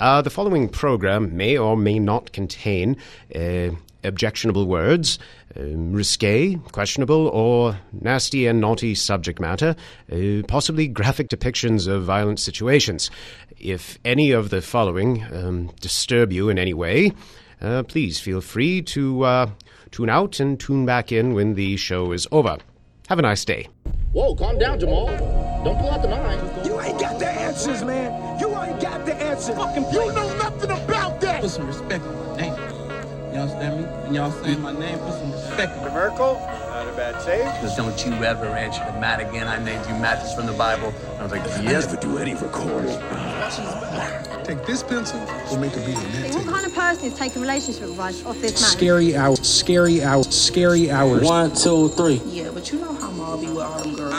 The following program may or may not contain objectionable words, risque, questionable, or nasty and naughty subject matter, possibly graphic depictions of violent situations. If any of the following disturb you in any way, please feel free to tune out and tune back in when the show is over. Have a nice day. Whoa, calm down, Jamal. Don't pull out the knife. You ain't got the answers, man. You ain't got the answers. You know nothing about that. Put some respect on my name. You understand me? When y'all say my name, put some respect on it. Mr. Merkel, not a bad save. Because don't you ever answer to Matt again. I named you Mathis from the Bible. I was like, yes. I never do any recording. Take this pencil, we'll make a beat on that. What kind of person is taking relationship advice off this man? Scary hours, scary hours, scary hours. 1, 2, 3. Yeah, but you know how Maul be with all them girls.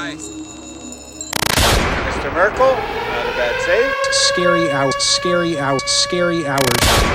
Mr. Merkel, not a bad save. Scary hours, scary hours, scary hours.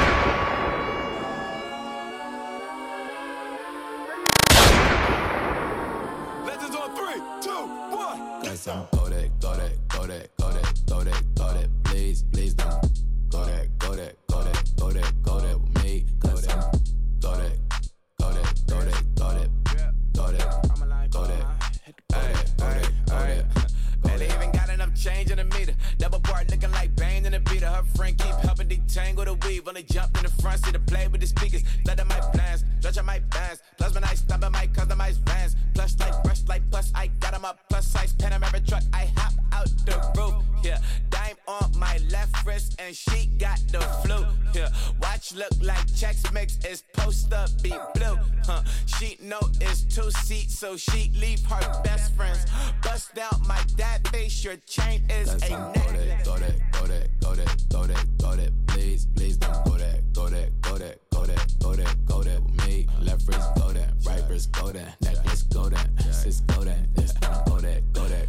So she leave her best friends. Bust down my dad face. Your chain is a necklace. Go that, please don't go that with me. Left wrist go that, right wrist go that, necklace go that, sis go that, this time go that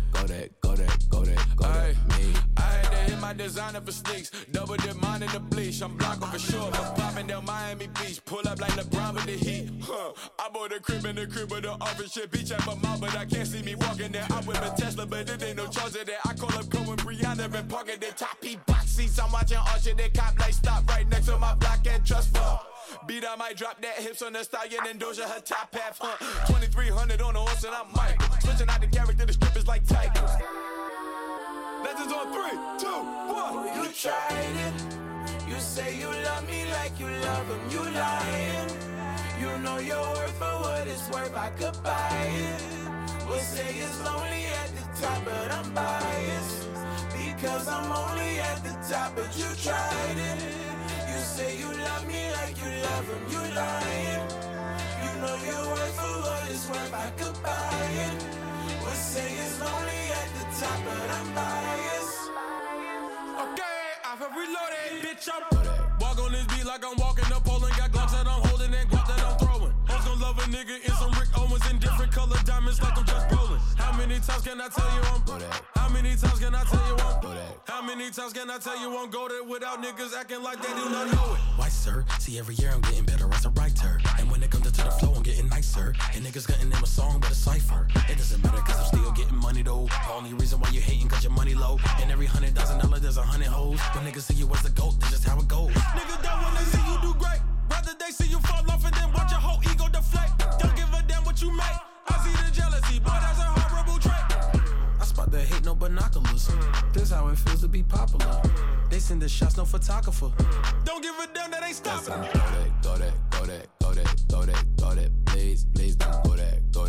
me. I had to hit my designer for sneaks, double dip mine in the bleach. I'm blocking for sure, but popping down Miami Beach, pull up like LeBron with the heat. I bought a crib in the crib with the office shit. Beach at my mouth, but I can't see me walking there. I whip a Tesla, but it ain't no charge of that. I call up Cohen, Brianna, and parking the top P box seats. I'm watching Archer, the cop light stop right next to my block and trust fall. Beat, I might drop that hips on the stallion and Doja her top half, 2300 on the horse and I'm Michael. Switching out the character, the strippers like Tigers. Legends on 3, 2, 1. You tried it. You say you love me like you love him. You lying. You know your worth for what it's worth. I could buy it. We'll say it's lonely at the top, but I'm biased. Because I'm only at the top, but you tried it. You say you love me like you love him. You lying. You know your worth for what it's worth. I could buy it. We'll say it's lonely at the top, but I'm biased. Okay, I've reloaded, bitch. I'm walk on this beat like I'm walking the pole and got glocks that I'm holding and guap that I'm throwing. Hoes gon' love a nigga in some Rick Owens in different color diamonds like I'm just rolling. How many times can I tell you I'm How many times can I tell you I'm How many times can I tell you I'm goated without niggas acting like they do not know it? Why, sir? See, every year I'm getting better as a writer. And when it comes to the flow, I'm getting nicer. And niggas getting them a song but a cipher. It doesn't matter cause I'm still getting money though. The only reason why you hating cause your money low. And every $100,000 there's 100 hoes. When niggas see you as the GOAT, that's just how it goes. Niggas don't wanna see you do great. Rather they see you fall off and then watch your whole ego deflate. Don't give a damn what you make. I see the jealousy, boy, that's a horrible trait. I spot the hate, no binoculars. This how it feels to be popular. They send the shots, no photographer. Don't give a damn, that ain't stopping. Go that, please don't go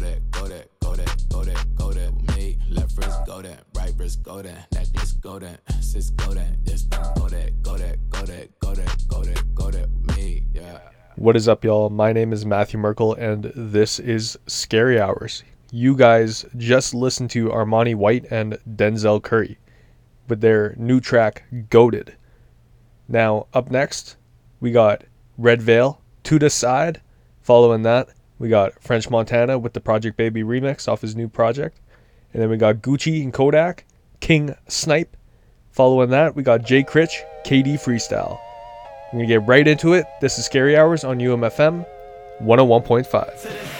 that with me. Left wrist go that, right wrist go that, necklace go that, sis go that, this don't go that with me, yeah. What is up, y'all? My name is Matthew Merkel, and this is Scary Hours. You guys just listened to Armani White and Denzel Curry with their new track, Goated. Now, up next, we got Red Veil, To The Side. Following that, we got French Montana with the Project Baby remix off his new project. And then we got Gucci and Kodak, King Snipe. Following that, we got Jay Critch, KD Freestyle. We're going to get right into it. This is Scary Hours on UMFM 101.5.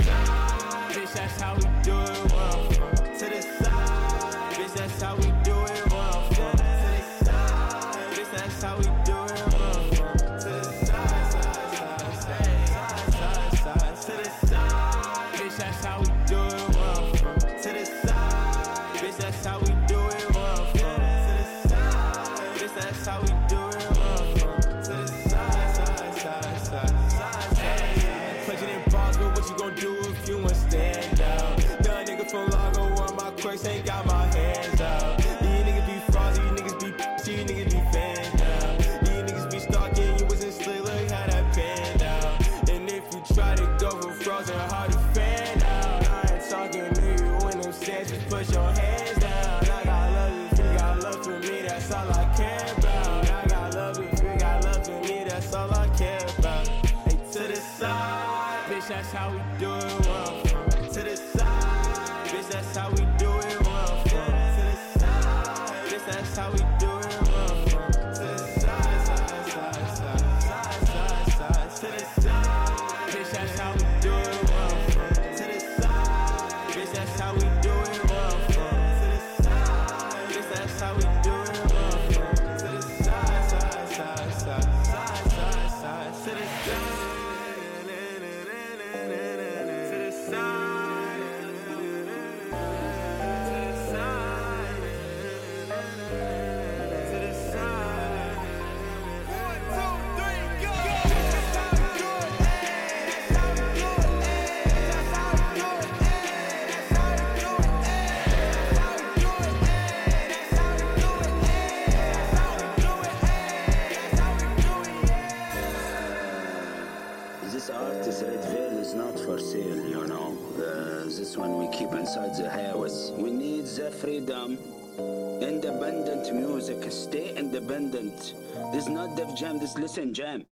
this one we keep inside the house. We need the freedom. Independent music. Stay independent. This is not Def Jam, this Listen Jam.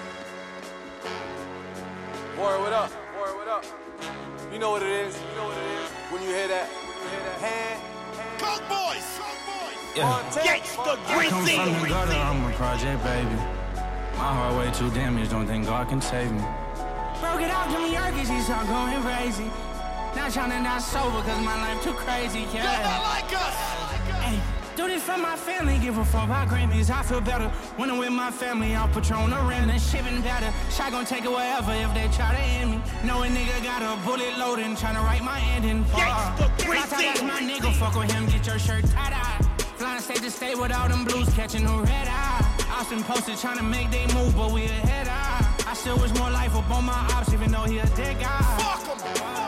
Boy, what up? Boy, what up? You know what it is. You know what it is. When you hear that, hand. Coke boys. Yeah. Gangsta I come from the gutter, I'm a project baby. My heart way too damaged, don't think God can save me. Broke it out to me, Yerkes, he start going crazy. Now tryna not sober, cause my life too crazy, yeah. Y'all like us. Hey, do this for my family, give a fuck about Grammys. I feel better when I'm with my family. I'll Patron or rent and shipping better. Shot gon' take it wherever if they try to end me. Know a nigga got a bullet loading, tryna write my ending. That's my nigga, fuck with him, get your shirt tie-dye. Flying state to state with all them blues, catching no red eye. Austin posted trying to make they move, but we ahead eye. I still wish more life up on my ops, even though he a dead guy. Fuck him.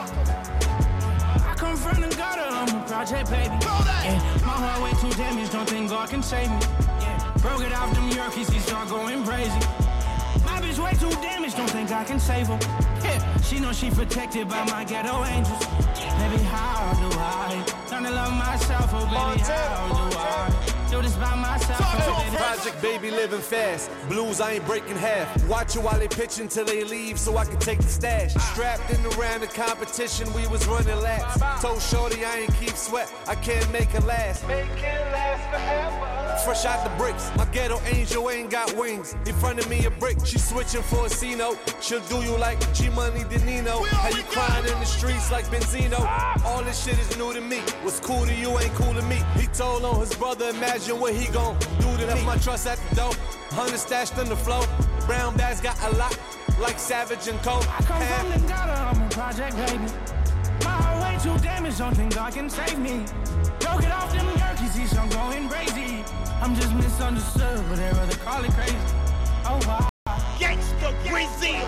I come from the gutter, I'm a project baby. Yeah, my heart way too damaged, don't think God can save me. Yeah, broke it off them Yerkes, he start going crazy. My bitch way too damaged, don't think I can save her. Yeah, she know she protected by my ghetto angels. Baby, how do I learn to love myself? Oh, baby, how do I do this by myself? Oh, baby. Project baby living fast. Blues, I ain't breaking half. Watch it while they pitching till they leave so I can take the stash. Strapped in around the competition, we was running laps. Told Shorty I ain't keep sweat, I can't make it last. Make it last forever. Fresh out the bricks, my ghetto angel ain't got wings. In front of me a brick, she switching for a C-note. She'll do you like G-Money Danino. How you crying in the streets like Benzino. All this shit is new to me. What's cool to you ain't cool to me. He told on his brother, imagine what he gon' do to me. Left my trust at the door, 100 stashed on the floor. Brown bags got a lot, like Savage and Cole. I come from the gutter, I'm a project baby. My heart way too damaged, don't think God can save me. Broke it off them Yerkes, he's I'm going crazy. I'm just misunderstood, but they rather call it crazy. Oh wow. Gangsta Greasy.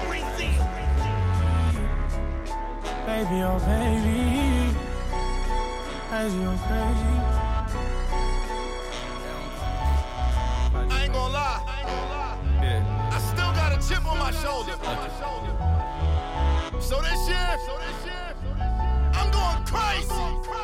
Baby, oh baby. Crazy, oh crazy. I ain't gonna lie. Yeah. I still got a chip on my shoulder. So this year, I'm going crazy.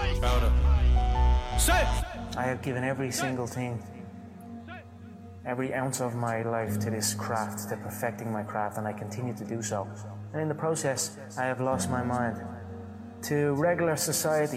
Say. I have given every single thing, every ounce of my life to this craft, to perfecting my craft, and I continue to do so. And in the process, I have lost my mind to regular society.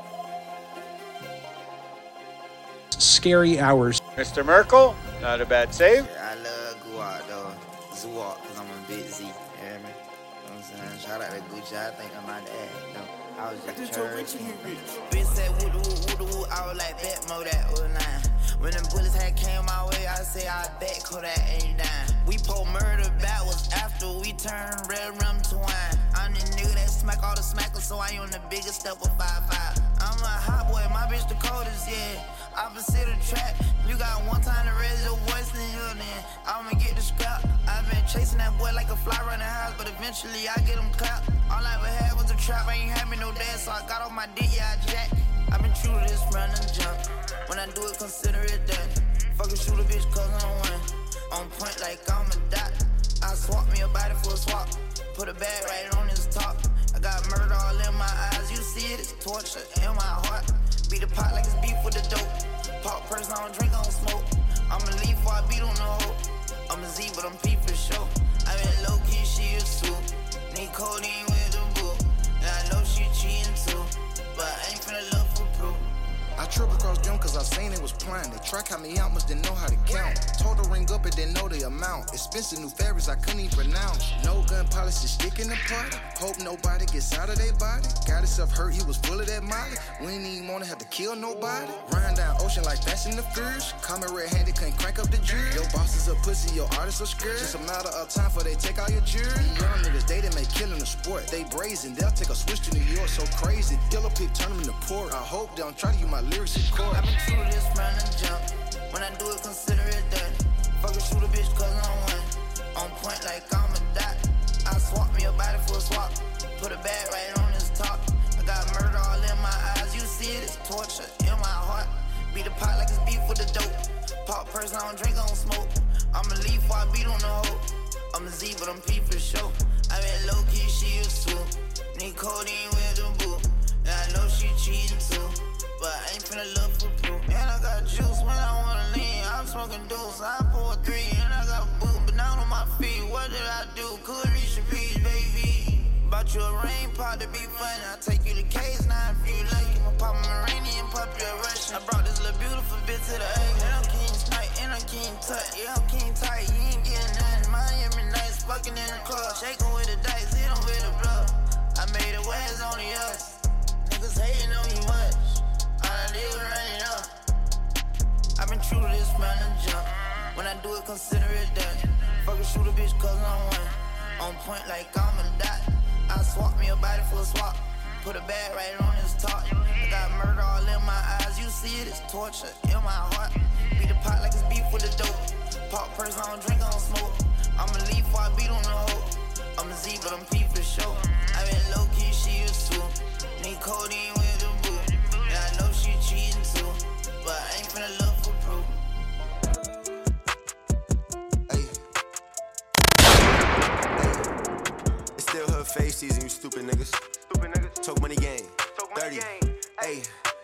Scary Hours. Mr. Merkel, not a bad save. I love Guap though. Zuwak, cause I'm a big Z. You hear me? You know what I'm saying? Shout out to Gucci, I think I'm not that. No, I was just church. Bitch said woo-doo-woo, I was like bet mo that was nine. When them bullets had came my way, I say I bet Kodak ain't dying. We pull murder backwards after we turn red rum to wine. I'm the nigga that smack all the smackers, so I on the biggest step of 5'5". I'm a hot boy, my bitch the coldest, yeah. Opposite of trap, you got one time to raise your voice in here, then I'ma get the scrap. I've been chasing that boy like a fly around the house, but eventually I get him clapped. All I ever had was a trap, I ain't had me no dance, so I got off my dick, yeah, I jacked. I've been true to this run and jump. When I do it, consider it done. Fucking shoot a bitch cause I'm one. On point like I'm a dot. I swap me a body for a swap. Put a bag right on his top. I got murder all in my eyes. You see it, it's torture in my heart. Beat the pot like it's beef with the dope. Pop person, I don't drink, I don't smoke. I'ma leave before I beat on the hoe. I'm a Z, but I'm P for sure. I been low-key, she a soup. Need codeine with the boo. And I know she cheating too. But I ain't finna love for proof. I triple crossed them cause I seen it was planned. They try count me out, must didn't know how to count. Told her ring up and didn't know the amount. Expensive new fabrics I couldn't even pronounce. No gun policy stick in the pot. Hope nobody gets out of their body. Got himself hurt, he was full of that molly. We ain't even wanna have to kill nobody. Run down ocean like Fast and the Furious. Call me red-handed, couldn't crank up the jury. Your boss is a pussy, your artist are scared. Just a matter of time for they take all your jewelry. Young niggas, they make killing a sport. They brazen, they'll take a switch to New York, so crazy. Yellow pig turn them into port. I hope they don't try to use my lyrics in court. I've been true to this run and jump. When I do it, consider it done. Fucking shoot a bitch cause I'm one. On point like I'm a dot. I swap me a body for a swap. Put a bag right on his top. I got murder all in my eyes. You see it, it's torture in my heart. Beat the pot like it's beef with the dope. Pop person, I don't drink, I don't smoke. I'ma leave before I beat on the hoe. I'm a Z, but I'm P for sure. I been low-key, she a swoop. Need codeine with the boo. she cheating too, but I ain't finna look for proof. And I got juice when I wanna lean. I'm smoking deuce, I pour 3, and I got boot, but down on my feet. What did I do? Could reach the beach, baby. Bought you a rain pot to be fun. I'll take you to K9 if you like. I'ma pop a Marinian, pop you a Russian. I brought this little beautiful bitch to the egg. And I'm King Snipe, and I'm King Tut. Yeah, I'm King Tight, you ain't getting nothing. Miami nice, fucking in the club. Shaking with the dice, hit them with the blood. I made it where it's only us. Niggas hating on me much. All I did was run it up. I've been true to this man and jump. When I do it, consider it done. Fucking shoot a bitch cause I'm one. On point like I'm a dot. I swap me a body for a swap. Put a bag right on his top. I got murder all in my eyes. You see it, it's torture in my heart. Beat the pot like it's beef with the dope. Pop person, I don't drink, I don't smoke. I'm a leaf while I beat on the hoe. I'm a Z, but I'm P for sure. I been low key, she is too. Need codeine with the boo. And I know she cheating too, but I ain't finna look for proof. Still her face season, you stupid niggas. Talk money game. 30. Ayy.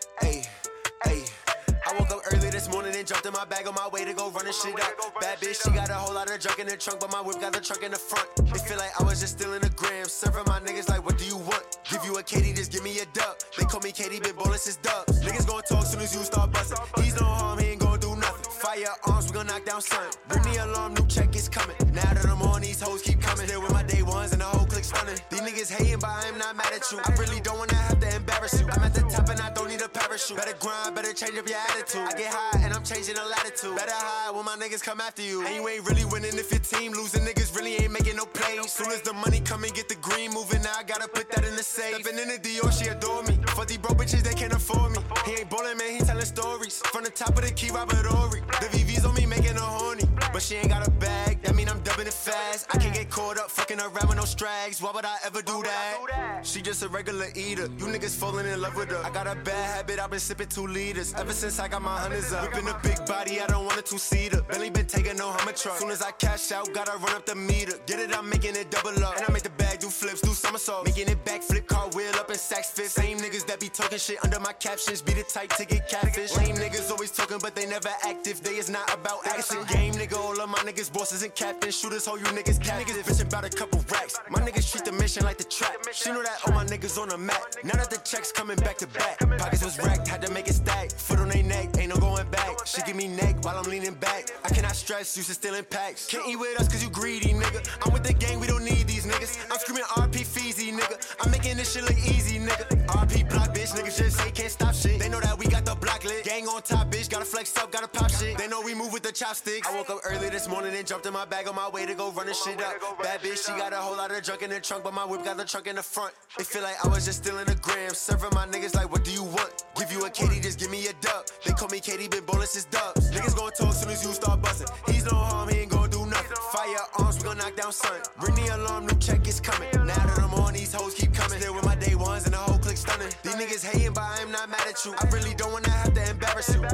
I woke up early this morning and jumped in my bag on my way to go running shit up. Bad bitch, she got a whole lot of junk in the trunk, but my whip got the trunk in the front. It feel like I was just stealing a gram. Serving my niggas like, what do you want? Give you a Katie, just give me a duck. They call me Katie, been ballin' since dubs. Niggas gon' talk soon as you start bustin'. He's no harm, he ain't gon' do nothing. Firearms, we gon' knock down son. Ring the alarm, new check is coming. Now that I'm on, these hoes keep coming. Still with my day ones and the whole clique stunning. These niggas hating, but I am not mad at you. I really don't wanna have to embarrass you. I'm at the top and I don't need a parachute. Better grind, better change up your attitude. I get high and I'm changing the latitude. Better hide when my niggas come after you. And you ain't really winning if your team losing. Niggas really ain't making no plays. Soon as the money come and get the green moving, now I gotta put that in the safe. Stepping in the Dior, she adore me. For these broke bitches, they can't afford me. He ain't ballin', man, he telling stories. From the top of the key, Robert Ory. The VV's on me making her horny. But she ain't got a bag, that mean I'm dubbing it fast. I can't get caught up fucking around with no strags. Why would I ever do that? She just a regular eater. You niggas falling in love with her. I got a bad habit, I've been sipping 2 liters. Ever since I got my hundreds up. Whipping a big body, I don't want a 2-seater. Bentley been taking no Hummer truck. Soon as I cash out, gotta run up the meter. Get it, I'm making it double up. And I make the bag do flips, do somersaults. Making it backflip, cartwheel up in sacks fit. Same niggas that be talking shit under my captions. Be the type to get catfish. Lame niggas always talking, but they never active. They is not about action. It's a game, nigga. All of my niggas bosses and captains. Shooters, hold you niggas captive. Niggas bitchin' about a couple racks. My niggas treat the mission like the trap. She know that all my niggas on the mat. Now that the checks coming back to back. Pockets was racked, had to make it stack. Foot on they neck, ain't no going back. She give me neck while I'm leaning back. I cannot stress, used to stealing packs. Can't eat with us cause you greedy, nigga. I'm with the gang, we don't need these niggas. I'm screaming RP Feezy, nigga. I'm making this shit look easy, nigga. RP block, bitch, niggas just say can't stop shit. They know that we got the block lit. Gang on top, bitch, gotta flex up, gotta pop shit. They know we move with the chopsticks. I woke up early this morning and jumped in my bag on my way to go running shit up. Bad bitch, she got a whole lot of junk in the trunk, but my whip got the trunk in the front. It feel like I was just stealing a gram. Serving my niggas like, what do you want? Give you a Katie, just give me a duck. They call me Katie, been ballin' since dubs. Niggas gon' talk soon as you start bustin'. He's no harm, he ain't gon' do nothing. Firearms, we gon' knock down son. Ring the alarm, new check is coming. Now that I'm on, these hoes keep coming. Still with my day ones and the whole clique stunning. These niggas hating, but I am not mad at you. I really don't wanna have to embarrass you.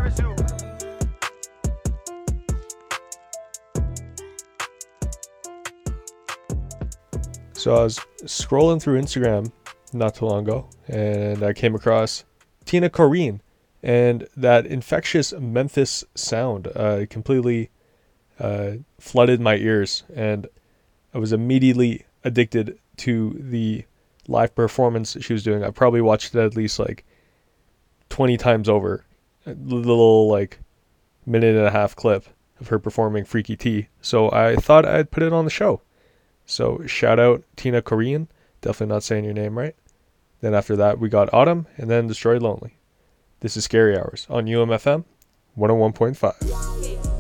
So I was scrolling through Instagram not too long ago, and I came across Tina Corine, and that infectious Memphis sound completely flooded my ears, and I was immediately addicted to the live performance she was doing. I probably watched it at least like 20 times over. A little like minute and a half clip of her performing Freaky T. So I thought I'd put it on the show. So shout out Tina Corine. Definitely not saying your name right. Then after that we got Autumn, and then Destroyed Lonely. This is Scary Hours on UMFM 101.5.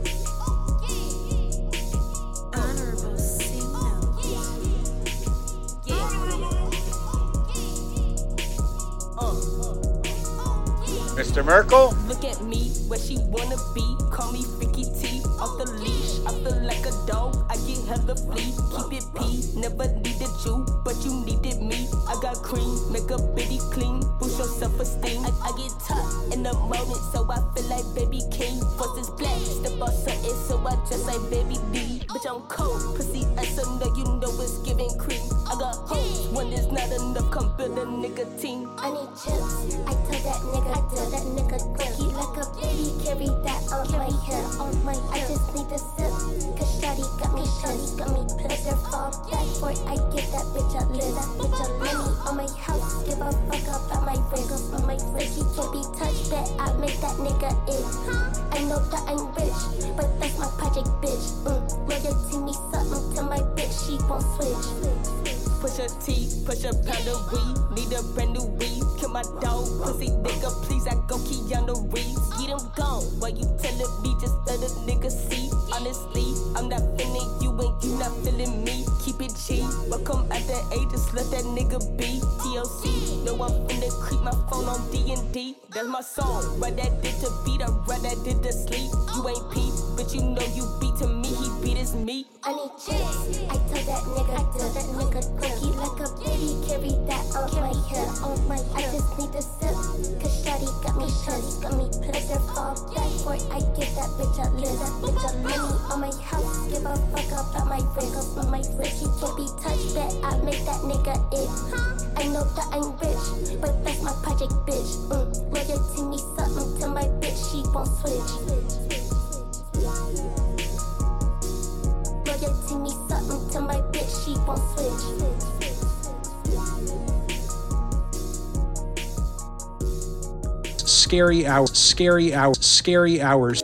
Mr. Merkel? Look at me, where she wanna be. Call me Freaky T, off the leash. I feel like a dog, I get hella flea. Keep it P, never needed you, but you needed me. I got cream, make a bitty clean, boost your self-esteem. I get tough in the moment, so I feel like baby king. First is black, step on something, so I dress like baby D. Bitch, I'm cold, pussy ass, so know you know it's giving cream. I got hoes, when there's not enough, come build a nigga team. I need chips, I tell that nigga, cookie like a baby, carry that on my hip, I just need a sip, cause shawty got me pleasure fall back for I get that bitch a money on my house, give a fuck about my wrist, he can't be touched, bet I make that nigga it. I know that I'm rich, but that's my project, bitch. Loyalty me something to my bitch, she won't switch. Push a T, push a pound of weed, need a brand new weed. Kill my dog, pussy nigga, please, I go Keanu Reeves. Get him gone, why you telling me, just let a nigga see. Honestly, I'm not feeling you and you not feeling me. Keep it G, welcome at the A, just let that nigga be. TLC, know I'm finna creep my phone on D&D. That's my song, write that did to beat, I write that did to sleep. You ain't Pete, but you know you beat to me, he beat is me. I need chips, I tell that nigga, cookie like a baby, carry that on my hip, I just need a sip, cause shawty got me pleasure fall back for I get that bitch a money on my house, give a fuck about my wrist, he can't be touched, bet I make that nigga it. I know that I'm rich, but that's my project, bitch. Loyalty me something to my bitch, she won't switch. Loyalty me something to my bitch, she won't switch. Scary hours.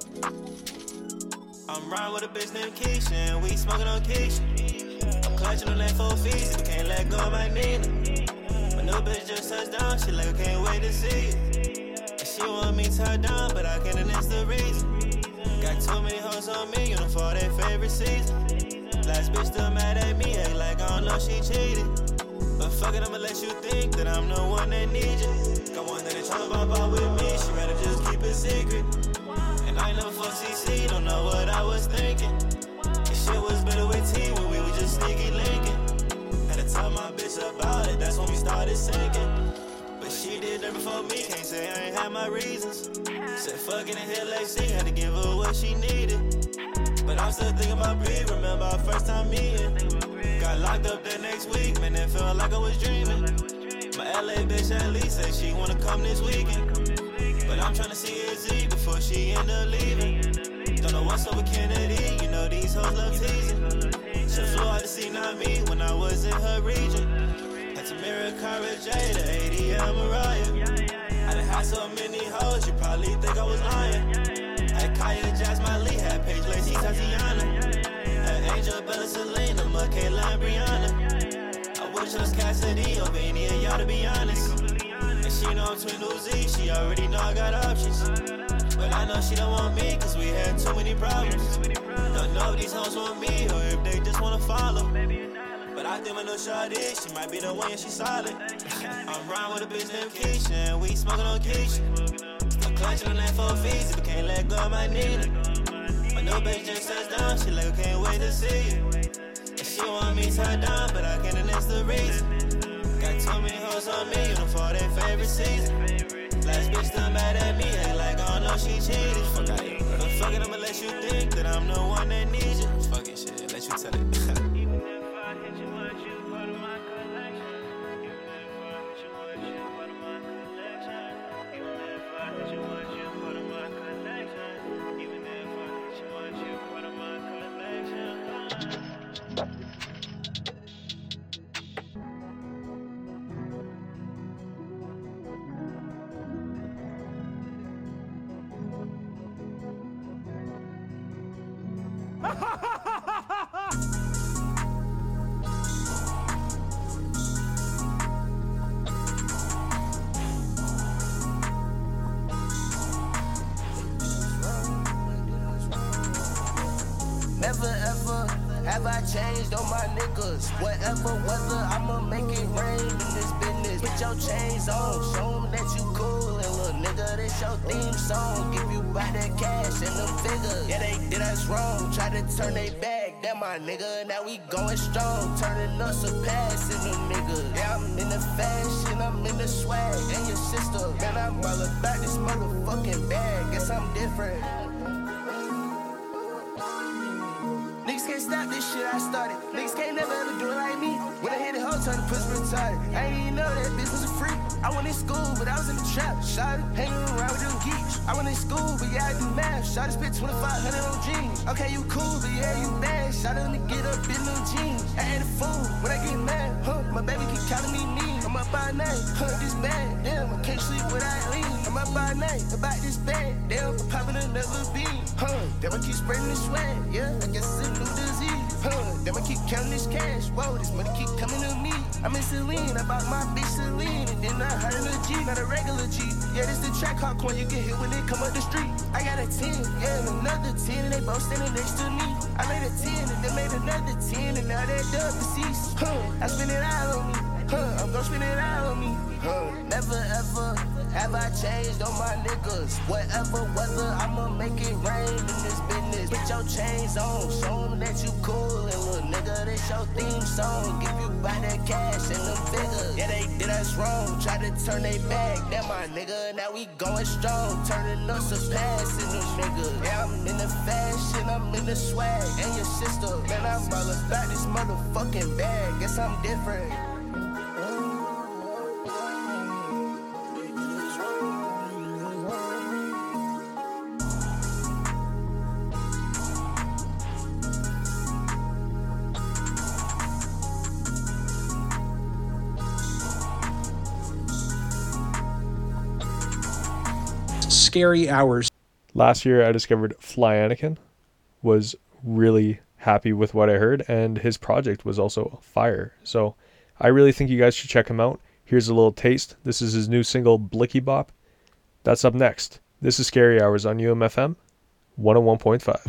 I'm riding with a bitch named Keisha, and we smoking on Keisha. I'm clutching on that 4 feet, but can't let go of my Nina. My new bitch just touched down, she like, I can't wait to see it. And she want me tied down, but I can't, and that's the reason. Got too many hoes on me, for their favorite season. Last bitch still mad at me, act like I don't know she cheated. But fuck it, I'ma let you think that I'm the one that needs you. Got one that they talk about with me, she rather just keep it secret. And I know fuck CC, don't know what I was thinking. This shit was better with T when we were just sneaky linking. Had to tell my bitch about it, that's when we started sinking. But she did that before me, can't say I ain't had my reasons. Said fucking in here like she had to give her what she needed. But I'm still thinking about Bree, remember our first time meeting. Got locked up that next week, man, it felt like I was dreaming. My LA bitch at least said she wanna come this weekend. But I'm tryna see her Z before she end up leaving. Don't know what's up with Kennedy, you know these hoes love teasing. She flew out to see not me when I was in her region. Had to mirror Cara J, the ADL Mariah. I done had so many hoes, you probably think I was lying. Had Kaya, Jasmine Lee, had Paige Lacey, Tatiana. Had Angel, Bella, Selena, Michaela, and Brianna. I would've chose Cassidy over any of y'all, to be honest. And she know I'm twin Uzi, she already know I got options. But I know she don't want me, cause we had too many problems. Don't know if these hoes want me, or if they just wanna follow. But I think my new shawty, she might be the one, and she solid. I'm riding with a bitch named Keisha, and we smoking on Keisha. I'm clutching on that 4 feet, but can't let go of my Nina. My new bitch just touched down, she like, I can't wait to see it. And she want me tied down, but I can't, and that's the reason. Got too many hoes on me, for their favorite season. Last bitch still mad at me, act like I don't know she cheated. Fuck out here, but fuck it, I'ma let you think that I'm the one that needs you. Fucking shit, let you tell it. Never ever have I changed on my niggas. Whatever weather, I'ma make it rain in this business. Put your chains on, show them that you cool. And little nigga, this your theme song. Give you back that cash and them figures. Yeah, they did us wrong, try to turn they back. Damn, my nigga, now we going strong. Turning up, surpassing them niggas. Yeah, I'm in the fashion, I'm in the swag. And your sister, man, I'm all about this motherfucking bag. Guess I'm different. Niggas can't stop this shit I started. Niggas can't never ever do it like me. When I hit the whole time, the pussy retarded. I ain't even know that bitch was a freak. I went in school, but I was in the trap. Shot it, hanging around with them geeks. I went in school, but yeah, I do math. Shot it, spent 2,500 on jeans. Okay, you cool, but yeah, you bad. Shot it, to get up in them jeans. I ain't a fool when I get mad. My baby keep calling me mean. I'm up all night, this bad. Damn, I can't sleep without lean. I'm up all night about this bad. Damn, I'm popping another bean. Damn, I keep spreading this swag. Yeah, I guess it's a new disease. Damn, I keep counting this cash. Whoa, this money keep coming to me. I'm in Celine, I bought my bitch Celine. And then I hired a G, not a regular G. Yeah, this the track hard coin you get hit when they come up the street. I got a 10, yeah, and another 10, and they both standing next to me. I made a 10, and they made another 10, and now they're deceased. I spend it all on me. I'm gon' spend it all on me. Never ever have I changed on my niggas. Whatever weather, I'ma make it rain in this business. Put your chains on, show them that you cool. And little nigga, this your theme song. Give you by that cash and them figures. Yeah, they did us wrong, try to turn they back. That my nigga, now we going strong. Turning up, surpassing them niggas. Yeah, I'm in the fashion, I'm in the swag. And your sister, man, I'm all about this motherfucking bag. Guess I'm different. Scary Hours. Last year, I discovered Fly Anakin, was really happy with what I heard, and his project was also fire. So I really think you guys should check him out. Here's a little taste. This is his new single, Blicky Bop. That's up next. This is Scary Hours on UMFM 101.5.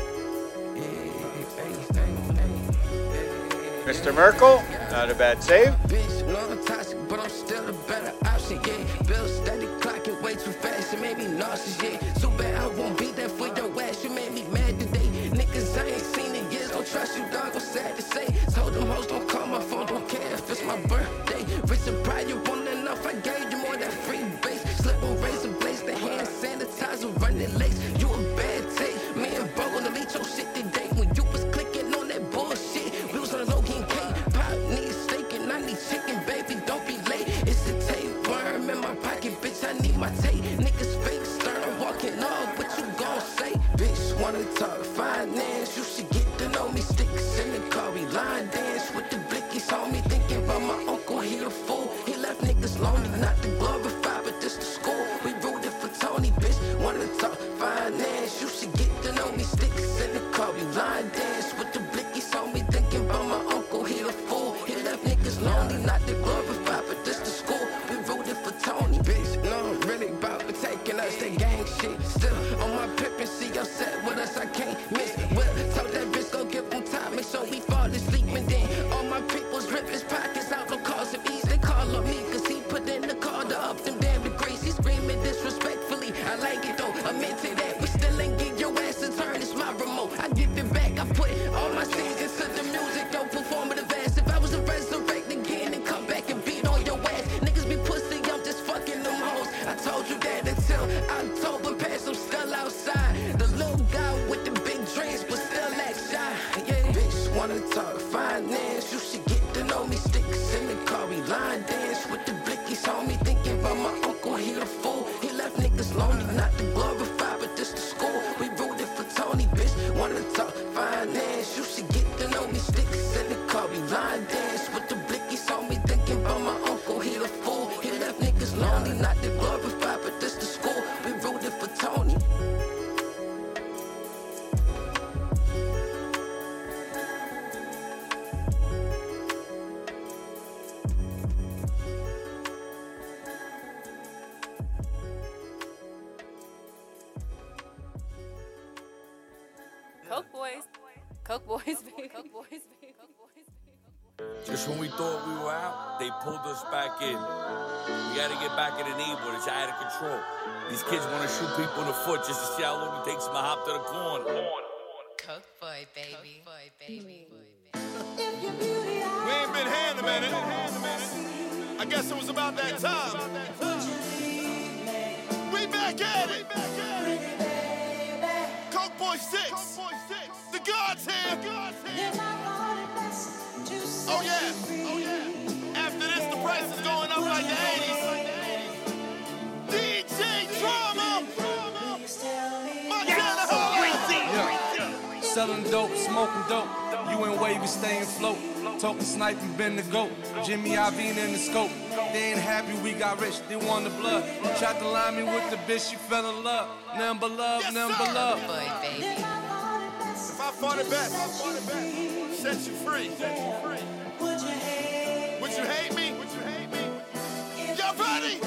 Mr. Merkel, not a bad save. Bitch, no, I'm toxic, but I'm still a better option, yeah. Bill steady clocking way too fast, it made me nauseous, yeah. So bad I won't be there for your ass, you made me mad today. Niggas, I ain't seen in years, don't trust you, dog, I'm sad to say. Told them hoes, don't call my phone, don't care if it's my birthday. Rich and proud, you want enough, I gave you more that free base. Slip on razor blades, the hand sanitizer, running lace. You a bad tape, me and Bo gonna delete your shit today. When you was clicking on that bullshit, we was on a low-key cake. Pop needs steak and I need chicken, baby, don't be late. It's a tapeworm in my pocket, bitch, I need my tape. Niggas fake stern, I'm walking off, what you gon' say? Bitch, wanna talk finance, you should get to know me. Sticks in the car, we line dance with the blickies on me. Thinking about my uncle, he a fool. He left niggas lonely, not to glorify, but this the school. We rooted for Tony, bitch, wanna talk finance, you should get to know me. Sticks in the car, we line dance with the blickies on me. Thinking about my uncle, he a fool. He left niggas lonely, not to glorify, but this the school. We rooted for Tony, bitch. No, I'm really about to taking us that gang shit. Still on my pip and see upset with us, I can't miss. Well, told that bitch go give them time, make sure we fall asleep. And then all my people's rip his pockets out, no cause of ease. They call on me, cause he put in the call to up them damn degrees. He screaming disrespectfully, I like it though, I'm into that. We still ain't get your ass to turn, it's my remote. I give it back, I put all my scenes into the music, don't perform it advance. If I was to resurrect again and come back and beat on your ass, niggas be pussy, I'm just fucking them hoes. I told you that until October passed, I'm still outside. The little guy with the big dreams, but still act shy. Yeah, bitch, wanna talk finance, you should get to know me. Sticks in the car, we line dance with the blickies on me. Thinking about my uncle, he a fool. He left niggas lonely, not to glorify, but this the school. We rooted for Tony, bitch, wanna talk finance, you should get to know me. Sticks in the car, we line dance with the blickies on me. Thinking about my uncle, he a fool. He left niggas lonely, not to glorify, but this the school. We rooted for Tony. Coke boys. Coke boys, baby. Coke boys, baby. Just when we thought we were out, they pulled us back in. We gotta get back in the neighborhood. It's out of control. These kids wanna shoot people in the foot just to see how long it takes them to hop to the corner. Coke boys. boy, baby. Boy, baby. We ain't been hand a minute. I guess it was about that time. We back at it. Coke Boy 6. The God's here. Oh yeah. After this, the price is going up like the 80s. DJ Drama. Montana Yeah. Selling dope, smoking dope. You and Wavy staying float. Talking sniping, been the goat. Jimmy Iovine in the scope. They ain't happy we got rich, they want the blood. Tried to line me with the bitch, she fell in love. Nothing but love, nothing but love. Boy, baby. If I fought it back, set you free. Would you hate me? Y'all ready?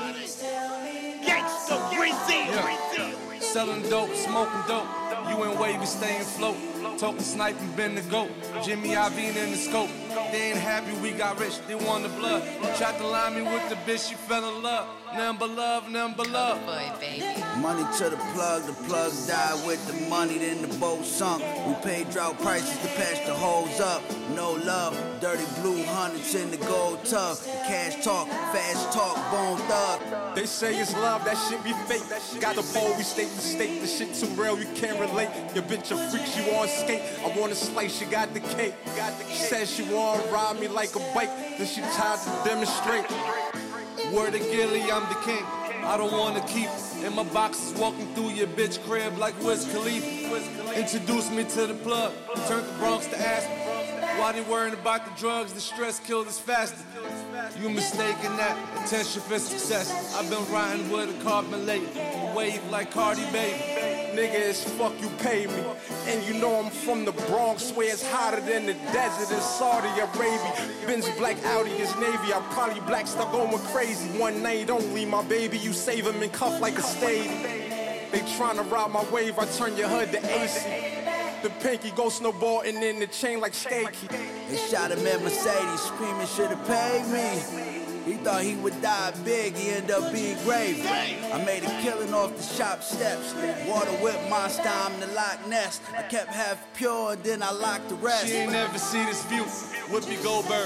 Gangsta Greasy. Yeah. Selling dope, smoking dope. You and Wavy staying float. Talking sniping, been the goat. Jimmy Iovine in the scope. They ain't happy we got rich, they want the blood. Tried to line me with the bitch, she fell in love. Nothing but love, nothing but love. Boy, baby. Money to the plug died with the money, then the boat sunk. We paid drought prices to patch the holes up. No love, dirty blue hundreds in the gold tub. Cash talk, fast talk, bone thug. They say it's love, that shit be fake. Got the pole, we state to state. The shit too real, you can't relate. Your bitch a freak, she wanna skate. I wanna slice, she got the cake. She said she wanna ride me like a bike, then she tried to demonstrate. Word of Gilly, I'm the king. I don't wanna keep in my boxes walking through your bitch crib like Wiz Khalifa. Introduce me to the plug, turned the Bronx to Aspen. Why they worrying about the drugs? The stress killed us faster. You mistaken that attention for success. I've been riding with a carbon late, wave like Cardi baby. Nigga, it's fuck you pay me. And you know I'm from the Bronx, where it's hotter than the desert in Saudi Arabia. Benz black Audi is Navy, I'm probably black, start going crazy. One night only, my baby, you save him and cuff like a stadium. They tryna ride my wave, I turn your hood to AC. The pinky go snowboarding in the chain like Stakey. They shot him at Mercedes, screaming should've paid me. He thought he would die big, he ended up being grave. I made a killing off the shop steps. Water whip monster, I'm the Loch Ness. I kept half pure and then I locked the rest. She ain't never see this view. Whoopi Goldberg,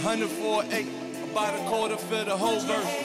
104.8, about a quarter for the whole verse.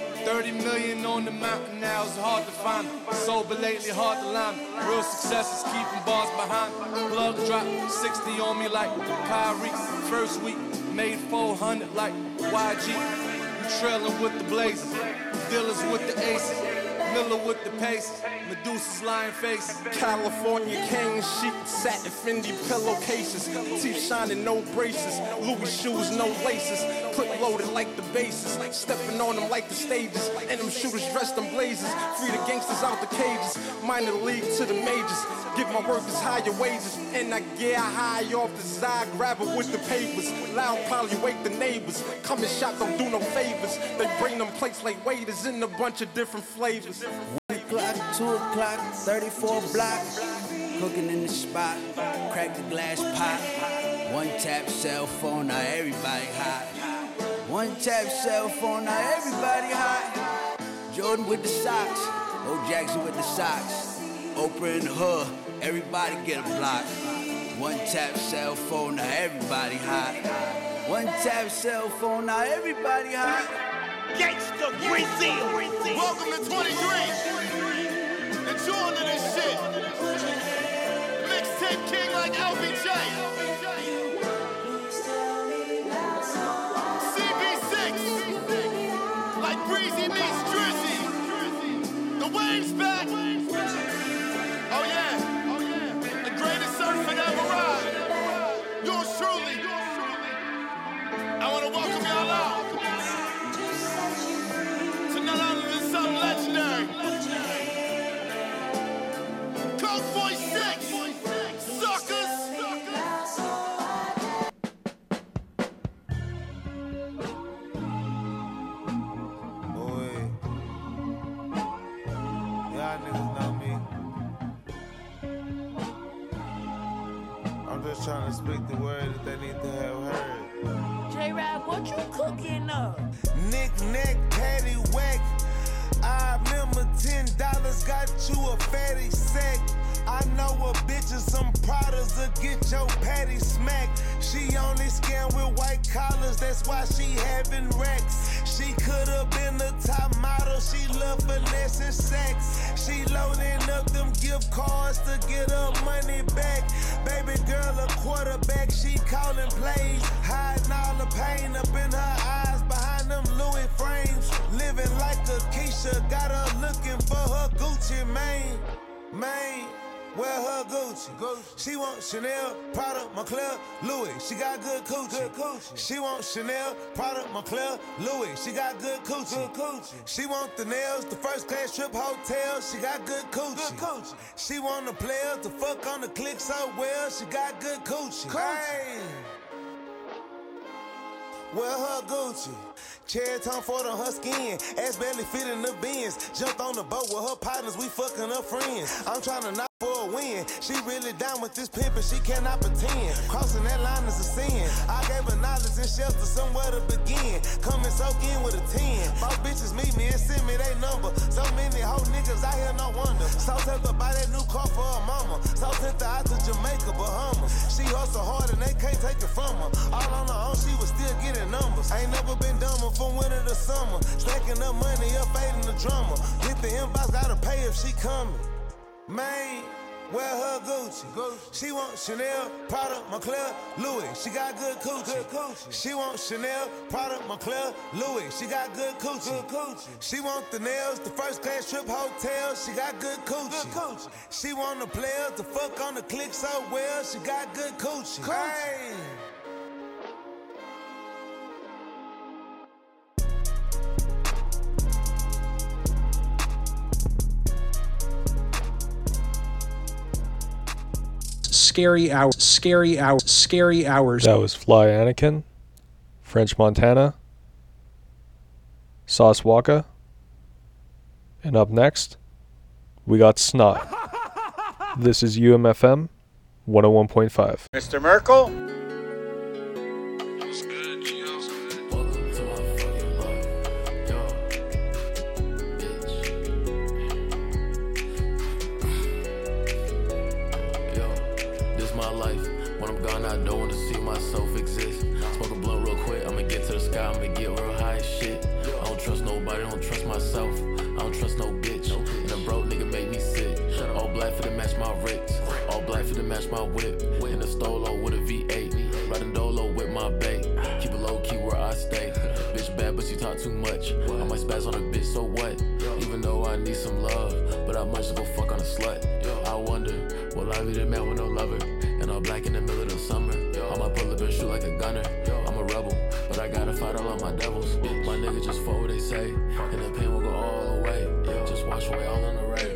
30 million on the mountain now, it's hard to find. Sober lately, hard to line. Real success is keeping bars behind. Plug drop 60 on me like Kyrie. First week, made 400 like YG. You trailing with the Blazers, dealers with the aces, Miller with the paces, Medusa's lying face. California King chic, satin Fendi pillowcases. Teeth shining, no braces. Louis shoes, no laces. Clip loaded like the bases. Stepping on them like the stages. And them shooters dressed in blazers. Free the gangsters out the cages. Minor league to the majors. Give my workers higher wages. And I get high off the side, grab it with the papers. Loud probably wake the neighbors. Come and shop, don't do no favors. They bring them plates like waiters in a bunch of different flavors. 1 o'clock, 2 o'clock, 34 block. Cooking in the spot, crack the glass pot. One tap cell phone, now everybody hot. One tap cell phone, now everybody hot. Jordan with the socks, O Jackson with the socks. Oprah in the hood, everybody get a block. One tap cell phone, now everybody hot. One tap cell phone, now everybody hot. Gangsta Greasy. Welcome to 23. Enjoying this shit. Mixtape king like LBJ. CB6. Like Breezy meets Drizzy. The wave's back. Oh yeah. The greatest surfer ever ride. Yours truly. I want to welcome y'all out. None other than something legendary. Coke Boy 6, suckers. Boy, y'all niggas know me. I'm just trying to speak the word that they need to have heard. J-Rap, what you cooking up? Knick-knack, paddywhack. I remember $10 got you a fatty sack. I I know a bitch and some Pradas will get your patty smacked. She only scam with white collars, that's why she having racks. She could've been the top model, she love finesse and sex. She loading up them gift cards to get her money back. Baby girl a quarterback, she calling plays, hiding all the pain up in her eyes behind them Louis frames. Living like a Keisha, got her looking for her Gucci mane. Wear her Gucci. She want Chanel, Prada, Moncler, Louis. She got good coochie. She want Chanel, Prada, Moncler, Louis. She got good coochie. She want the nails, the first class trip hotel. She got good coochie. She want the players to fuck on the click so well. She got good coochie. Hey. Wear her Gucci. Cherry Tom Ford on her skin. Ass barely fit in the bins. Jumped on the boat with her partners, we fucking her friends. I'm trying to knock for a win. She really down with this pimp and she cannot pretend. Crossing that line is a sin. I gave her knowledge and shelter, somewhere to begin. Come and soak in with a 10. Most bitches meet me and send me their number. So many hoe niggas out here, no wonder. So tempted by that new car for her mama. So tempted out to Jamaica, Bahamas. She hustle hard and they can't take it from her. All on her own, she was still getting numbers. Ain't never been dumber from winter to summer. Stacking up money, up fading the drummer. Hit the inbox, gotta pay if she coming. Man, wear her Gucci. She want Chanel, Prada, Moncler, Louis. She got good coochie. She want Chanel, Prada, Moncler, Louis. She got good coochie. She want the nails, the first class trip hotel. She got good coochie. She want the players to fuck on the click so well. She got good coochie. Hey. Scary hours. That was Fly Anakin, French Montana, Sauce Walka, and up next, we got Snot. This is UMFM 101.5. Mr. Merkel? My whip in a stolo with a V8, riding dolo with my bae. Keep it low key where I stay. Bitch bad, but she talk too much. I might spaz on a bitch, so what? Even though I need some love, but I might just go fuck on a slut. I wonder, will I be the man with no lover? And all black in the middle of the summer. I might pull up and shoot like a gunner. I'm a rebel, but I gotta fight all of my devils. My niggas just fuck what they say, and the pain will go all the way. Just wash away all in the rain.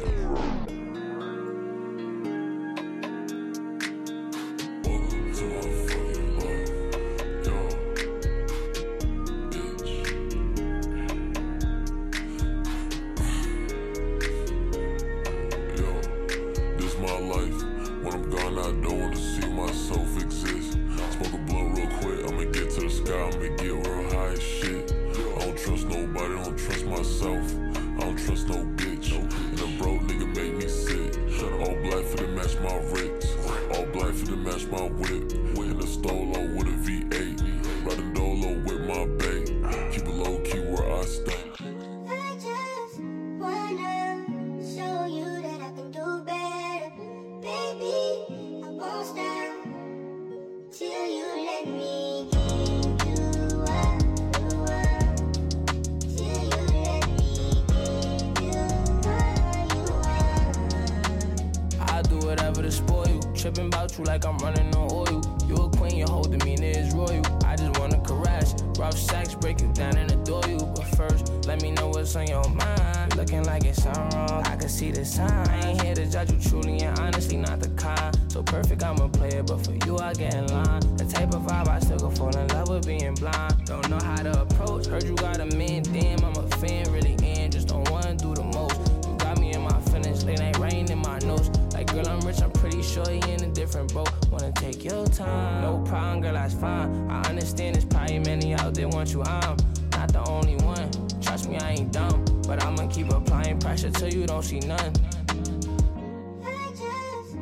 Tripping about you like I'm running on oil. You a queen, your whole demeanor is royal. I just wanna caress, rough sex, break you down and adore you. But first, let me know what's on your mind. Looking like it's something wrong, I can see the sign. I ain't here to judge you truly and honestly, not the kind. So perfect, I'm a player, but for you, I get in line. The type of vibe I still go fall in love with being blind. Don't know how to approach, heard you got a man, damn, I'm a fan, really in. Just don't wanna do the most. You got me in my feelings, late night rain in my nose. Like, girl, I'm rich, I'm pretty sure you in a different boat. Wanna take your time, no problem, girl, that's fine. I understand there's probably many out there want you, I'm not the only one. Trust me, I ain't dumb, but I'ma keep applying pressure till you don't see none. I just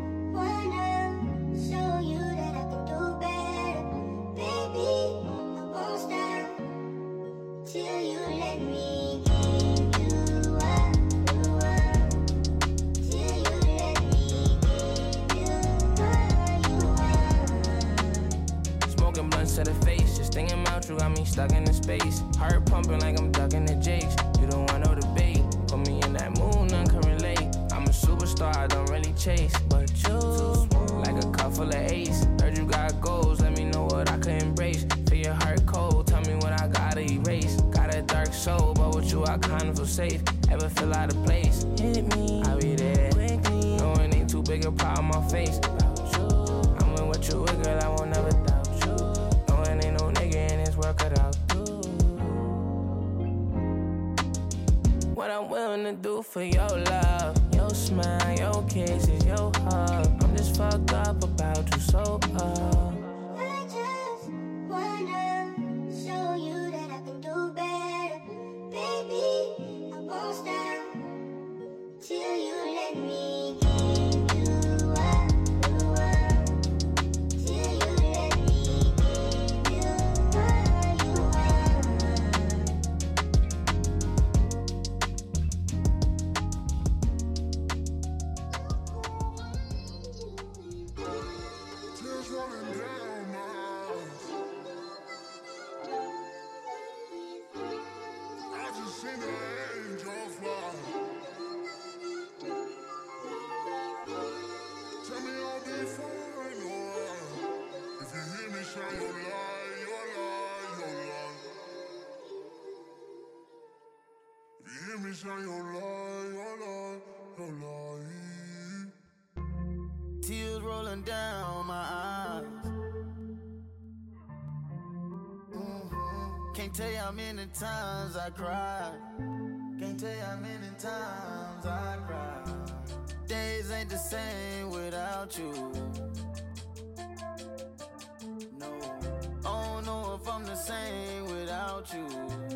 to the face. Just thinking about you got me stuck in the space. Heart pumping like I'm ducking the jakes. You don't want no debate. Put me in that mood, none can relate. I'm a superstar, I don't really chase. But you, like a cup full of ace. Heard you got goals, let me know what I could embrace. Feel your heart cold, tell me what I gotta erase. Got a dark soul, but with you I kinda feel safe. Ever feel out of place? Hit me, I'll be there quickly. No, it ain't too big a problem on my face. I'm with you, girl, I won't never doubt you. No, it ain't no nigga in this world cut out. What I'm willing to do for your love, your smile, your kisses, your hug. I'm just fucked up about you so up. I just wanna show you that I can do better. Baby, I won't stop till you let me give you up the world. Till you let me give you what you want. Tears rolling down my eyes. I just seen an angel fly. Tell me I'll be fine, alright. If you hear me shine your light, your light, your light. If you hear me shine your light, your light, your light. Tears rolling down my eyes. Can't tell you how many times I cried. Can't tell you how many times I cried. Days ain't the same without you. No, I don't know if I'm the same without you.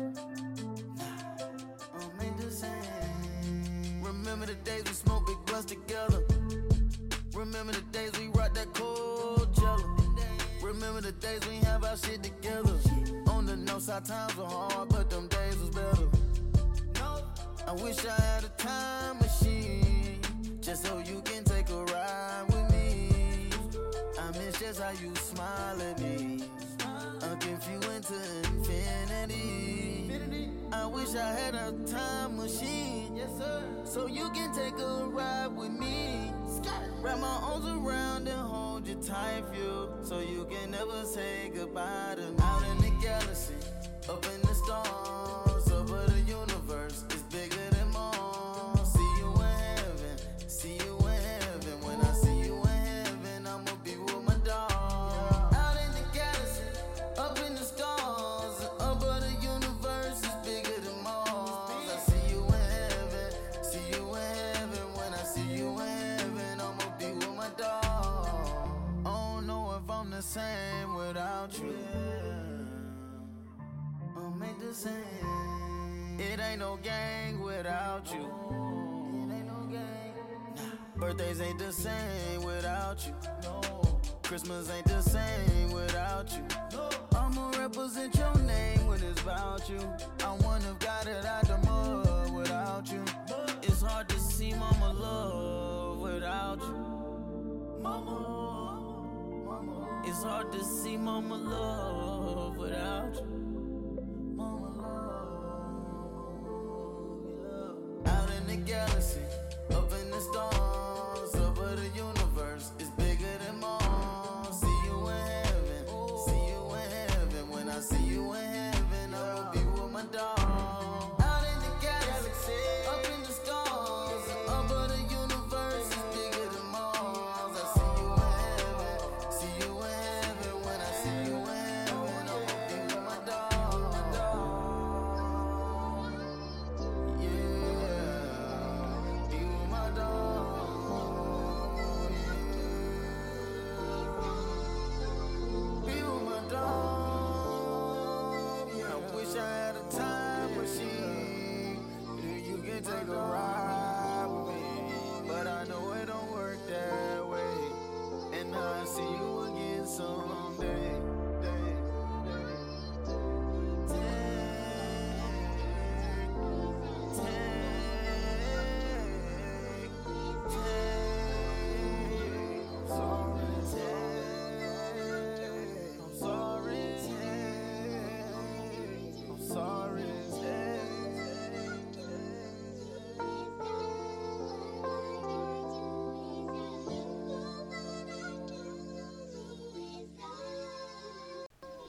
Nah, I'm ain't the same. Remember the days we smoked big blunts together. Remember the days we rocked that cold jello. Remember the days we have our shit together. On the north side times were hard, but them days was better. I wish I had a time machine, just so you can take a ride with me. I miss just how you smile at me. I'll give you into infinity. I wish I had a time machine, yes sir, so you can take a ride with me. Wrap my arms around and hold you tight, feel, so you can never say goodbye to me. Out in the galaxy, up in the stars, over the universe, it's bigger than Mars. See you in heaven, see you in heaven. When I see you in heaven, I'ma be with my dog. Out in the galaxy, up in the stars, over the universe, it's bigger than Mars. I see you in heaven, see you in heaven. When I see you in heaven, I'ma be with my dog. I don't know if I'm the same without you. I'm ain't the same. It ain't no gang without you. It ain't no gang. Nah. Birthdays ain't the same without you. No. Christmas ain't the same without you. No. I'ma represent your name when it's about you. I wouldn't have got it out the mud without you. It's hard to see mama love without you. Mama. It's hard to see mama love without you. Mama love, yeah. Out in the galaxy, up in the stars, over the universe, it's bigger than Mars. See you in heaven, see you in heaven. When I see you in heaven, I will be with my dog. Out in the galaxy, up in the stars, over the universe, it's bigger than Mars. I see you in heaven, see you in heaven. When I see you in heaven, I will be with my dog.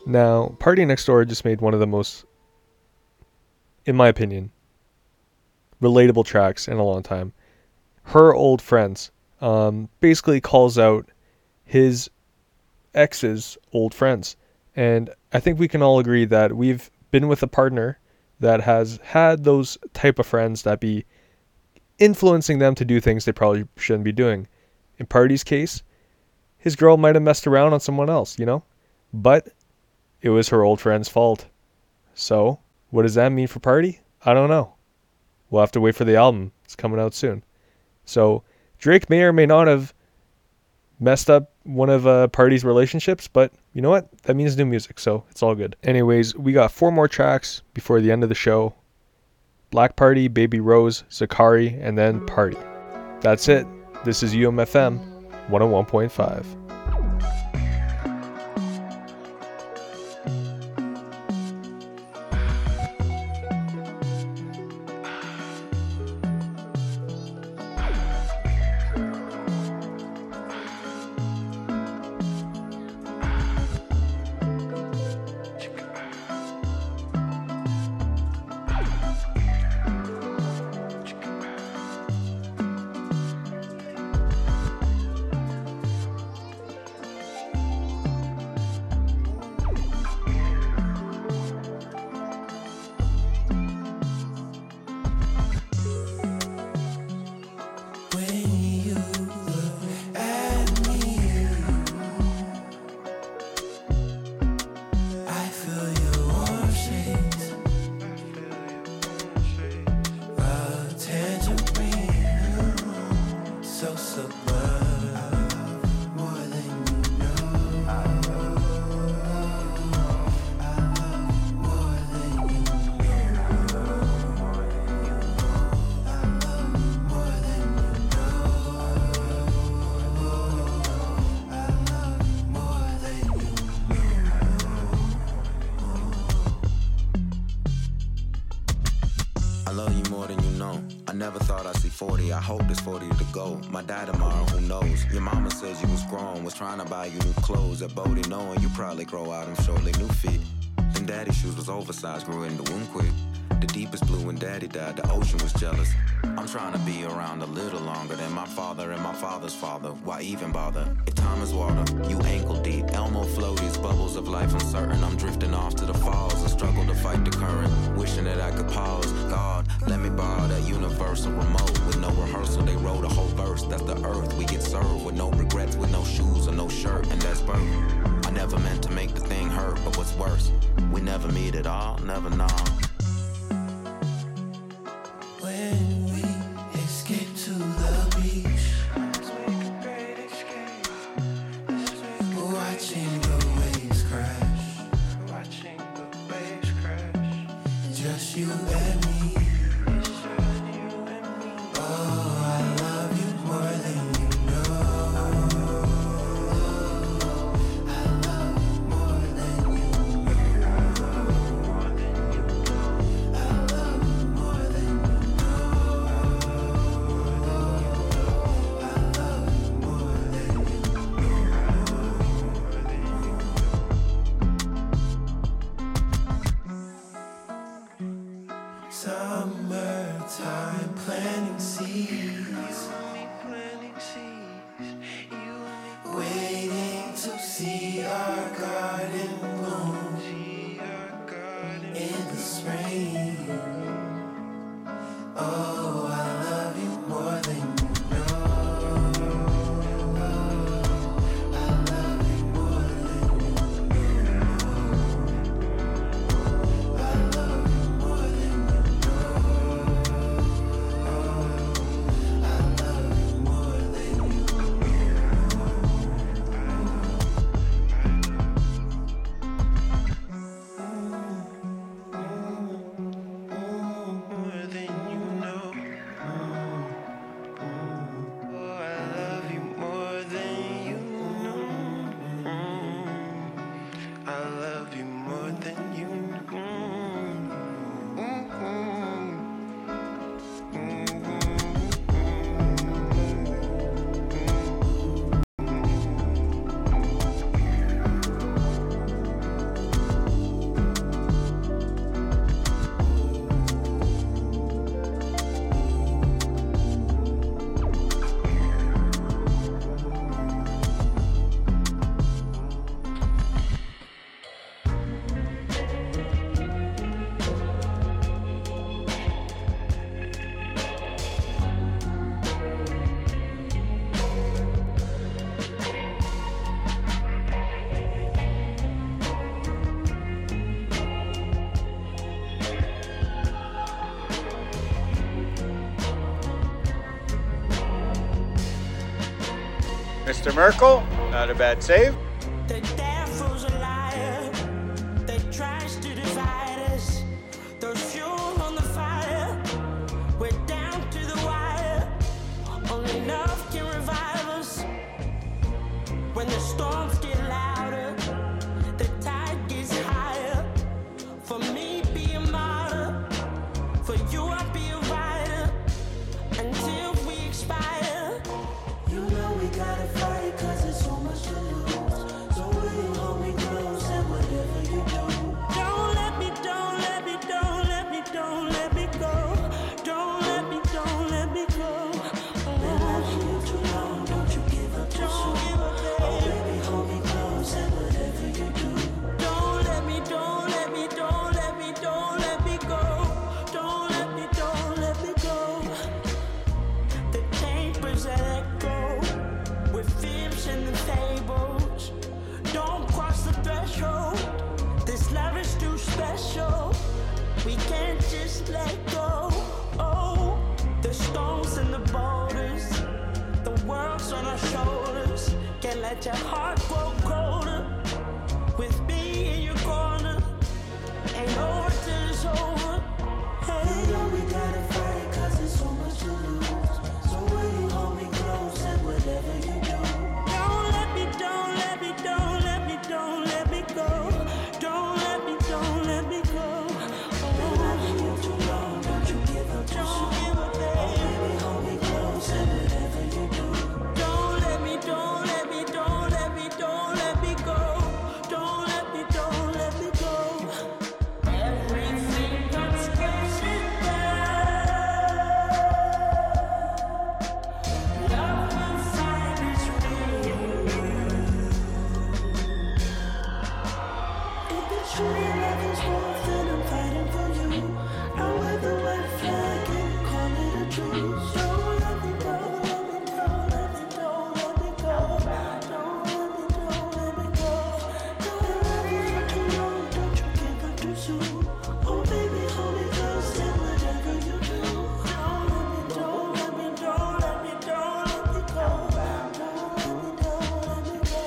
Now, Party Next Door just made one of the most, in my opinion, relatable tracks in a long time. Her Old Friends basically calls out his ex's old friends. And I think we can all agree that we've been with a partner that has had those type of friends that be influencing them to do things they probably shouldn't be doing. In Party's case, his girl might have messed around on someone else, you know? But it was her old friend's fault. So, what does that mean for Party? I don't know. We'll have to wait for the album. It's coming out soon. So, Drake may or may not have messed up one of Party's relationships, but you know what? That means new music, so it's all good. Anyways, we got 4 more tracks before the end of the show. Black Party, Baby Rose, Zakari, and then Party. That's it. This is UMFM 101.5. Never thought I'd see 40, I hope there's 40 to go. My dad tomorrow, who knows? Your mama says you was grown, was trying to buy you new clothes. At Bodie, knowing you probably grow out them shortly, new fit. Them daddy shoes was oversized, grew in the womb quick. The deepest blue when daddy died, the ocean was jealous. I'm trying to be around a little longer than my father and my father's father. Why even bother? If time is water, you ankle deep. Elmo floaties, bubbles of life uncertain. I'm drifting off to the falls and struggle to fight the current. Wishing that I could pause. God, let me borrow that universal remote. With no rehearsal, they wrote a whole verse. That's the earth we get served. With no regrets, with no shoes or no shirt, and that's birth. I never meant to make the thing hurt, but what's worse, we never meet at all, never know. When we escape to the beach, watching the waves crash, just you and me. Oh, I love you more than you know. I love you more than you know. I love you more than you know. Mr. Merkel, not a bad save. The devil's a liar. They tries to divide us. Those fuel on the fire. We're down to the wire. Only love can revive us. When the storms get louder, the tide gets higher. For me, be a martyr. For you, I'll be a rider. Until we expire. You know we gotta fight, cause there's so much to lose. So will you hold me close and whatever you do? Don't let me, don't let me, don't let me, don't let me go. Don't let me, don't let me go. Been loving you too long, don't you give up too soon. Oh baby, hold me close and whatever you do. Don't let me, don't let me, don't let me, don't let me go. Don't let me, don't let me go. The chambers that echo with fibs and the fables. Don't cross the threshold. This love is too special. We can't just let go. Oh, the stones and the boulders. The world's on our shoulders. Can't let your heart grow colder. With me in your corner. Ain't over till it's over. Hey, you know we gotta fight, cause there's so much to lose. So will you hold me close and whatever you do? Don't let me, don't let me, don't let me, don't let me go. Don't let me, don't let me go. Been loving you too long, don't you give up too soon. Oh baby, hold me close and whatever you do. Don't let me, don't let me, don't let me, don't let me go. Don't let me, don't let me go. Everything comes crashing down. Love will find its way. If the true love is worth, then I'm fighting for you. I'll wear the white flag and call it a truce. Don't let me go, let me go, let me go, let me go. Don't let me, don't let me go. Don't let me for too long, don't you give up too soon. Oh baby, hold me close and whatever you do. Don't let me, don't let me, don't let me, don't let me go. Don't let me, don't let me go.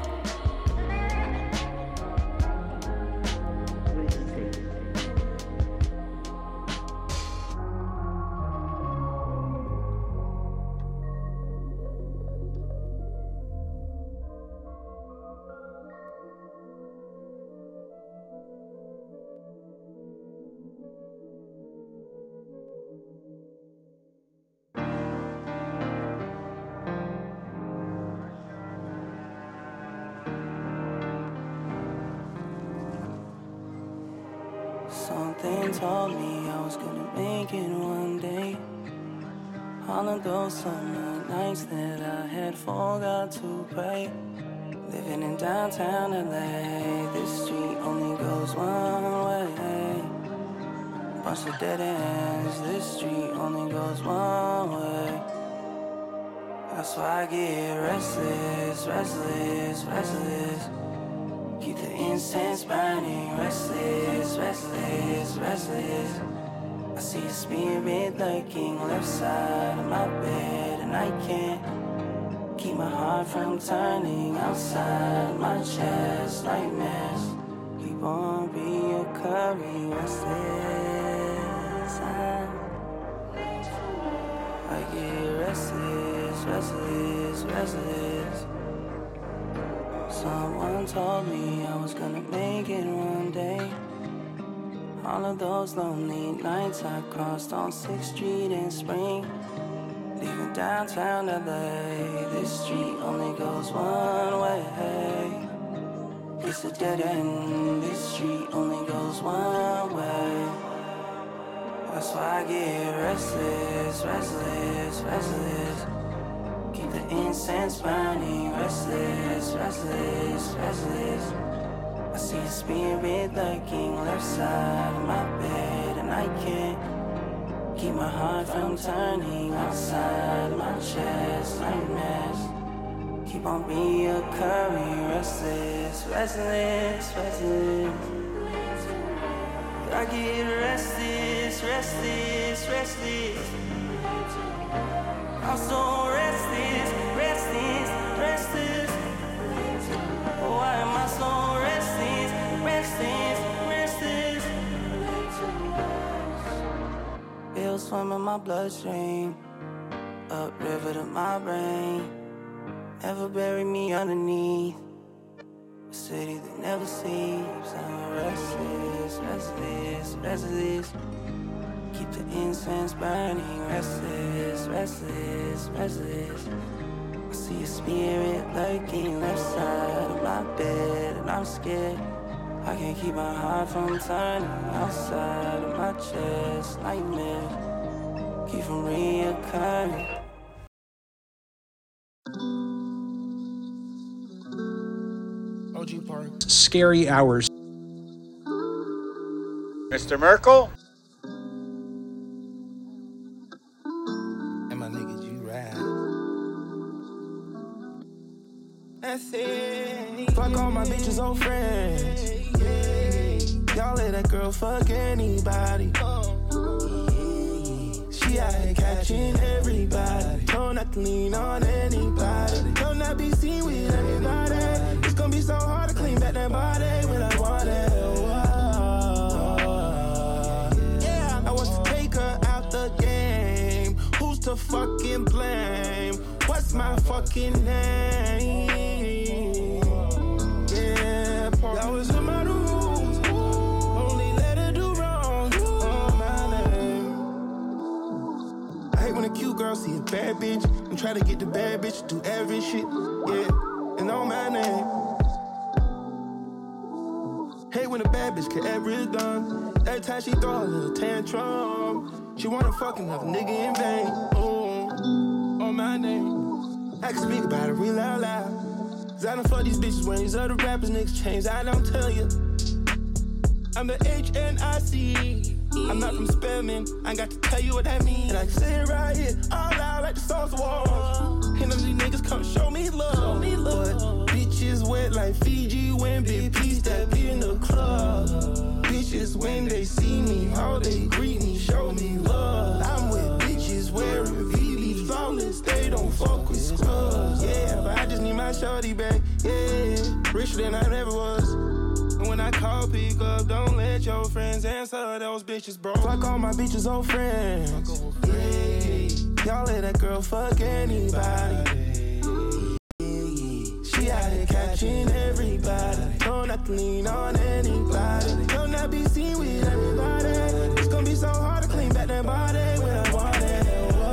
Something told me I was gonna make it one day. All of those summer nights that I had forgot to pray. Living in downtown LA, this street only goes one way. Bunch of dead ends, this street only goes one way. That's why I get restless, restless, restless. Keep the incense burning, restless, restless, restless. I see a spirit lurking left side of my bed, and I can't keep my heart from turning outside my chest. Nightmares keep on reoccurring, restless. I get restless, restless, restless. Someone told me I was gonna make it one day. All of those lonely nights I crossed on 6th Street in spring. Leaving downtown LA, this street only goes one way. It's a dead end, this street only goes one way. That's why I get restless, restless, restless. Keep the incense burning, restless, restless, restless. I see a spirit lurking left side of my bed, and I can't keep my heart from turning outside my chest. Nightmares keep on reoccurring, restless, restless, restless. I get restless, restless, restless. I'm so restless, restless, restless. my bloodstream. Upriver to my brain. Never bury me underneath. A city that never sleeps. I'm restless, restless, restless. Keep the incense burning. Restless, restless, restless. I see a spirit lurking left side of my bed, and I'm scared. I can't keep my heart from turning outside of my chest. Nightmare keep from reoccurring. OG Park. Scary hours. Mr. Merkel? And my nigga G-Ride. That's it. Fuck all my bitches, old friends. Y'all let that girl fuck anybody. She out here catching everybody. Don't have to lean on anybody. Don't not be seen with anybody. It's gonna be so hard to clean back that body when I want it. Yeah, I want to take her out the game. Who's to fucking blame? What's my fucking name? Yeah, y'all was in my rules. Only let her do wrong on my name. I hate when a cute girl see a bad bitch and try to get the bad bitch to do every shit. Yeah, and on my name. Hate when a bad bitch get every done. Every time she throw a little tantrum, she wanna fuck another nigga in vain. Ooh, on my name. I can speak about it real out loud. Cause I done fuck these bitches when these other rappers niggas change. I don't tell you. I'm the HNIC. I'm not from Spelman. I ain't got to tell you what that means. And I can sit right here all out like the sauce walls. And none of these niggas come show me love. But bitches wet like Fiji when Big P step in the club. Bitches when they see me, how they greet me, show me love. I'm with bitches wearing VV flawless. They don't fuck with scrubs. Yeah, but I just need my shorty back. Yeah, richer than I ever was. And when I call, pick up, don't let your friends answer those bitches, bro. Fuck all my bitches, old friends. Yeah, y'all let that girl fuck anybody. She out here catching everybody. Don't have to lean on anybody. Don't not be seen with everybody. It's gonna be so hard to clean back that body when I want it.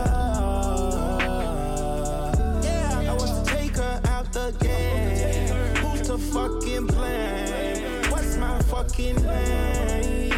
Yeah, I want to take her out the game. Who's to fucking blame? What's my fucking name?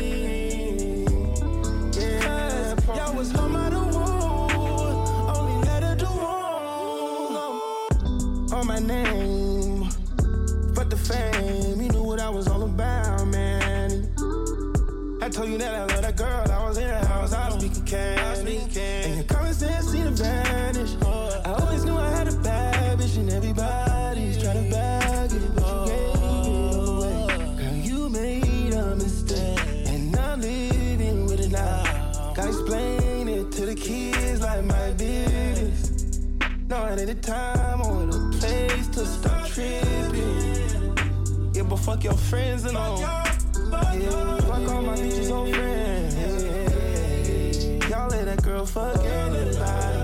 Yeah, y'all was home out of wood. Only let her do wrong on my name. Fuck the fame, you knew what I was all about, man. I told you that I love that girl. I was in the house, I was speaking cash. And your common sense seemed to vanish. I always knew I had a bad bitch, and everybody's trying to bag it, but you gave it away. Girl, you made a mistake, and I'm living with it now. Gotta explain it to the kids like my business. No, it ain't the time or the place to stop tripping. Yeah, but fuck your friends and all. Yeah, fuck all my bitches, old friends. Y'all let that girl fuck anybody.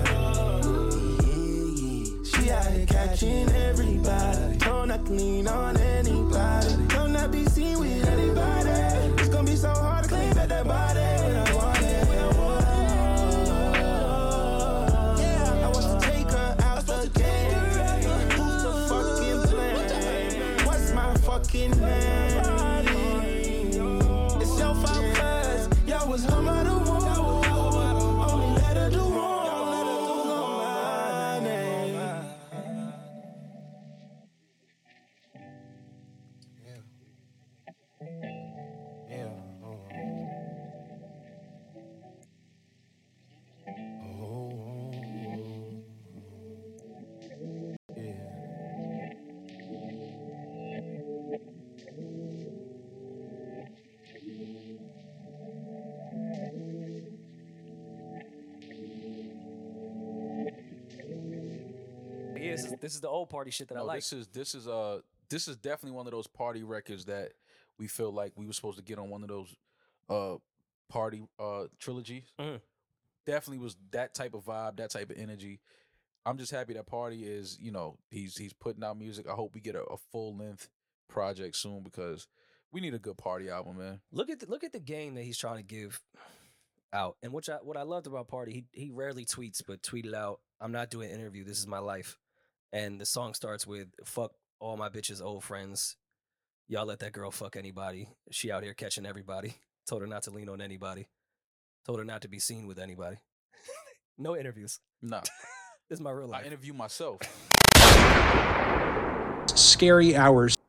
She out here catching everybody. Don't have to lean on anybody. Don't not be seen with anybody. It's gonna be so hard to clean back that body when I want it. Yeah, I want to take her out the game. Who's to fucking blame? What's my fucking name? It's your fault, cause y'all was home out of wood. Only let her do wrong. My name. Yeah. Yeah, this is the old party shit that I like. This is definitely one of those party records that we feel like we were supposed to get on one of those party trilogies. definitely was that type of vibe, that type of energy. I'm just happy that Party is, you know, he's putting out music. I hope we get a full length project soon because we need a good Party album, man. Look at the game that he's trying to give out, and what I loved about Party, he rarely tweets, but tweeted out, "I'm not doing an interview. This is my life," and the song starts with "Fuck all my bitches' old friends. Y'all let that girl fuck anybody. She out here catching everybody. Told her not to lean on anybody. Told her not to be seen with anybody." No interviews. Nah. This is my real life. I interview myself. Scary hours.